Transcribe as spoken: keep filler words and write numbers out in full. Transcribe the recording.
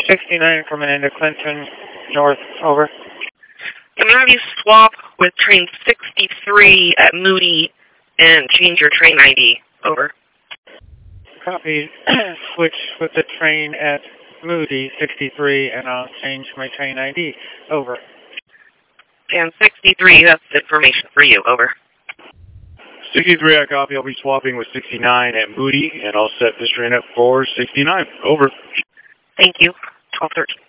sixty-nine from Amanda Clinton, north, over. Can I have you swap with train sixty-three at Moody and change your train I D? Over. Copy. Switch with the train at Moody, sixty-three, and I'll change my train I D. Over. And sixty-three, that's information for you. Over. sixty-three, I copy. I'll be swapping with sixty-nine at Moody, and I'll set this train up for sixty-nine. Over. Thank you. twelve thirteen.